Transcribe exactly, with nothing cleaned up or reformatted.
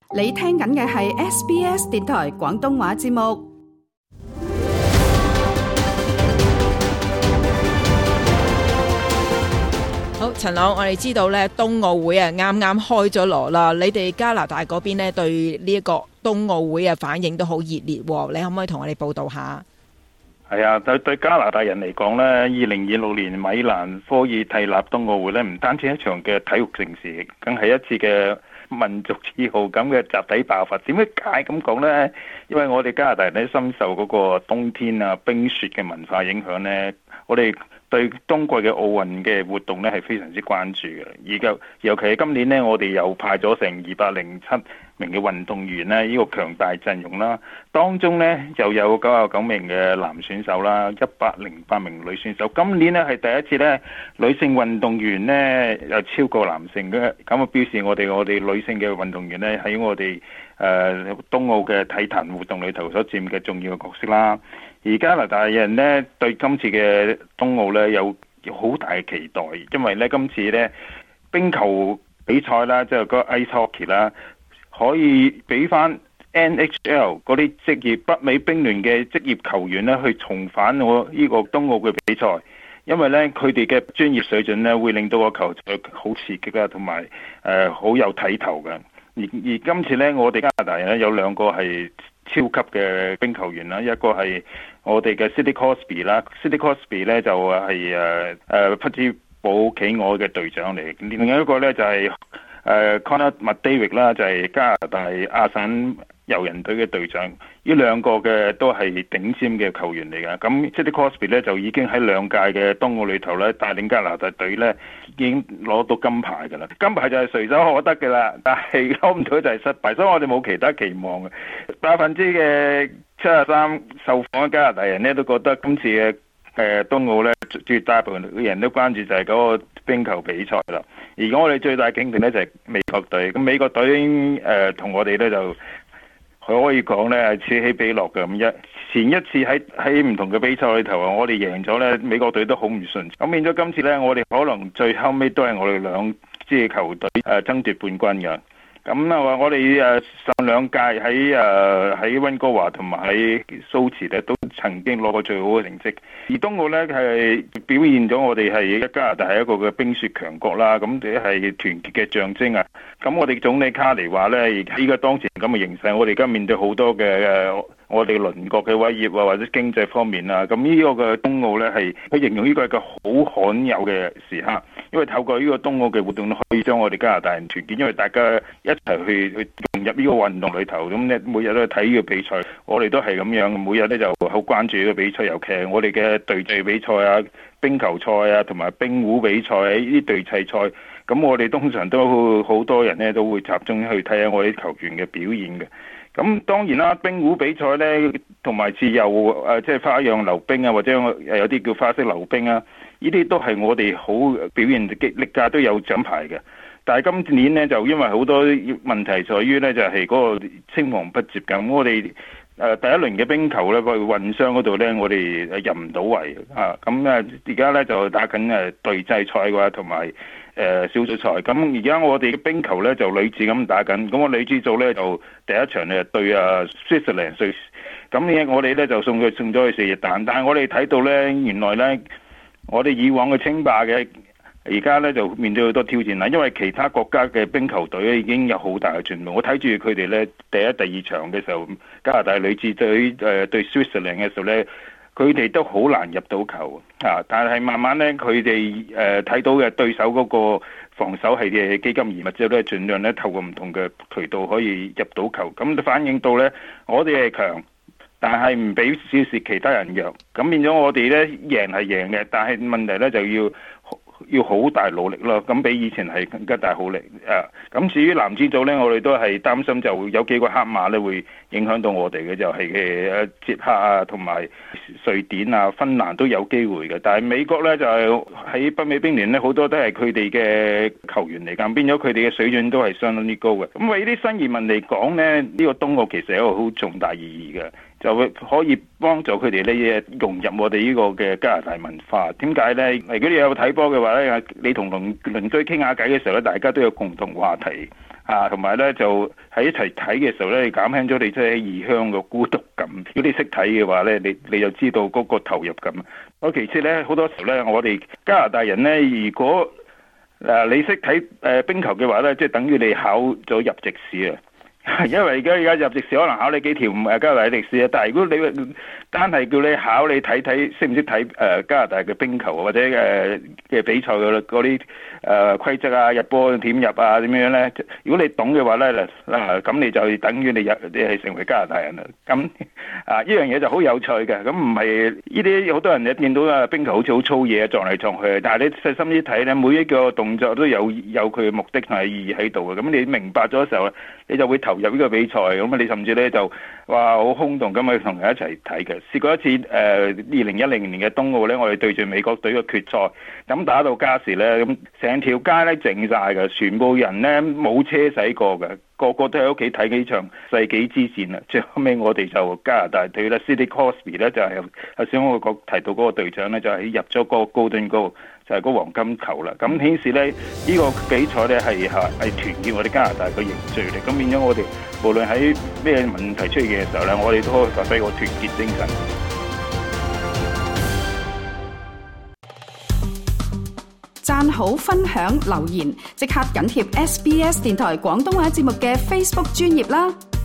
你聽緊嘅係 S B S 電台廣東話節目。 好，陳朗，我哋知道咧，冬奧會啊啱啱開咗鑼啦。你哋加拿大嗰邊咧對呢一個冬奧會嘅反應都好熱烈，你可唔可以同我哋報道下？ 係啊，對對加拿大人嚟講呢，二零二六年米蘭科爾蒂納冬奧會呢，唔單止一場嘅體育盛事，更係一次嘅民族自豪感嘅集體爆發。點解咁講呢？因為我哋加拿大人咧深受嗰個冬天啊冰雪嘅文化影響呢，我哋對冬季嘅奧運嘅活動呢係非常之關注嘅。而家尤其係今年呢，我哋又派咗成二百零七名嘅運動員呢，呢個強大陣容啦，當中呢又有九十九名嘅男選手啦，一百零八名女選手。今年呢係第一次呢，女性運動員呢又超過男性嘅，咁啊表示我哋我哋女性嘅運動員呢喺我哋誒、呃、冬奧嘅體壇活動裏頭所佔嘅重要嘅角色啦。而加拿大人呢對今次嘅冬奧呢有好大嘅期待，因為呢今次呢冰球比賽啦，即係嗰個 ice hockey 啦，可以俾翻 N H L 嗰啲職業北美冰聯嘅職業球員呢去重返我呢個冬奧嘅比賽，因為呢佢哋嘅專業水準呢會令到個球賽好刺激啦，同埋誒好有睇頭嘅。而而今次呢，我哋加拿大人呢有兩個係超級嘅冰球員啦，一個係我哋嘅 Sidney Crosby 啦 ，Sidney Crosby 呢就係誒誒匹茲堡企鵝嘅隊長嚟，另外一個呢就係、是。誒 Connor McDavid 啦，就係加拿大亞省遊人隊嘅隊長，呢兩個嘅都係頂尖嘅球員嚟㗎。咁 Sidney Crosby 咧就已經喺兩屆嘅冬奧裏頭咧帶領加拿大隊咧已經攞到金牌㗎啦。金牌就係隨手可得㗎啦，但係攞唔到就係失敗，所以我哋冇其他期望嘅。百分之嘅七十三受訪嘅加拿大人咧都覺得今次嘅誒冬奧咧絕大部分嘅人都關注就係嗰個冰球比賽啦。而我哋最大警惕咧就係美國隊，咁美國隊誒同我哋咧就可以講咧係此起彼落嘅咁一。前一次喺喺唔同嘅比賽裏頭啊，我哋贏咗咧，美國隊都好唔順，咁變咗今次咧，我哋可能最後尾都係我哋兩支球隊誒爭奪冠軍嘅。咁啊，我哋誒上兩屆喺誒喺溫哥華同埋喺蘇茨咧，都曾經攞過最好嘅成績。而冬奧咧係表現咗我哋係加拿大係一個嘅冰雪強國啦，咁哋係團結嘅象徵啊。咁我哋總理卡尼話咧，依家當前咁嘅形勢，我哋而家面對好多嘅誒我哋鄰國嘅威脅啊，或者經濟方面啊，咁呢個嘅冬奧咧係佢形容呢個係一個好罕有嘅時刻，因為透過呢個冬奧嘅活動可以將我哋加拿大人團結，因為大家一齊去去融入呢個運動裏頭，咁咧每日都睇呢個比賽，我哋都係咁樣，每日咧就好關注呢個比賽，尤其係我哋嘅隊際比賽啊、冰球賽啊，同埋冰壺比賽呢啲隊際賽，咁我哋通常都好多人咧都會集中去睇下我哋球員嘅表現嘅。咁當然啦，冰壺比賽呢，同埋自由誒，即係花樣溜冰啊，或者有啲叫花式溜冰啊，呢啲都係我哋好表現激烈㗎，都有獎牌嘅。但係今年呢，就因為好多問題在於呢，就係嗰個青黃不接咁，我哋誒第一輪嘅冰球呢，個混雙嗰度呢，我哋入唔到圍啊。咁啊，而家呢，就打緊誒隊際賽嘅話，同埋誒小組賽。咁而家我哋嘅冰球呢，就女子咁打緊，咁我女子組呢，就第一場呢對啊 Switzerland 瑞士。咁呢我哋呢，就送佢送咗去四隻蛋，但係我哋睇到呢，原來呢，我哋以往嘅稱霸嘅。而家咧就面對好多挑戰啦，因為其他國家嘅冰球隊咧已經有好大嘅進步。我睇住佢哋咧第一、第二場嘅時候，加拿大女子隊誒對 Switzerland 嘅時候咧，佢哋都好難入到球啊！但係慢慢咧，佢哋誒睇到嘅對手嗰個防守係嘅基金嚴密之後咧，盡量咧透過唔同嘅渠道可以入到球，咁就反映到咧我哋係強，但係唔俾少少其他人弱，咁變咗我哋咧贏係贏嘅，但係問題咧就要。要好大努力咯，咁比以前係更加大好力啊！咁至於男子組呢，我哋都係擔心就會有幾個黑馬咧會影響到我哋嘅，就係嘅捷克啊，同埋瑞典啊、芬蘭都有機會嘅。但係美國呢，就係喺北美冰聯呢，好多都係佢哋嘅球員嚟㗎，變咗佢哋嘅水準都係相當之高嘅。咁為啲新移民嚟講呢，呢個冬奧其實係一個好重大意義嘅， 就會可以幫助佢哋咧融入我哋呢個嘅加拿大文化。點解咧？如果你有睇波嘅話咧，你同鄰鄰居傾下偈嘅時候咧，大家都有共同話題啊，同埋咧就喺一齊睇嘅時候咧，你減輕咗你即係異鄉嘅孤獨感。如果你識睇嘅話咧，你你就知道嗰個投入感。我其次咧，好多時候咧，我哋加拿大人咧，如果嗱你識睇誒冰球嘅話咧，即係等於你考咗入籍試啊。因為而家而家入籍試可能考你幾條誒加拿大歷史啊，但係如果你單係叫你考你睇睇識唔識睇誒加拿大嘅冰球或者誒嘅比賽嘅嗰啲誒規則啊、入波點入啊點樣咧？如果你懂嘅話咧，嗱咁你就等於你入你係成為加拿大人啦。咁啊呢樣嘢就好有趣嘅。咁唔係呢啲好多人你見到啊冰球好似好粗嘢撞嚟撞去，但係你細心啲睇咧，每一個動作都有有佢嘅目的同埋意義喺度嘅。咁你明白咗嘅時候，你就會投入呢個比賽，咁啊你甚至咧就話好轟動咁去同人一齊睇嘅。試過一次誒二零一零年嘅冬奧咧，我哋對住美國隊嘅決賽，咁打到加時咧，咁成條街咧靜晒嘅，全部人咧冇車駛過嘅，個個都喺屋企睇幾場世紀之戰啦。最後尾我哋就加拿大隊咧 Sidney Crosby 咧就係頭先我講提到嗰個隊長咧就係入咗個高端高。就係個黃金球啦，咁顯示咧呢、呢個比賽咧係係係團結我哋加拿大嘅凝聚力，咁變咗我哋無論喺咩問題出現嘅時候咧，我哋都可以發揮個團結精神。 讚好、分享、留言，即刻緊貼 S B S 電台廣東話節目嘅 Facebook 專頁啦！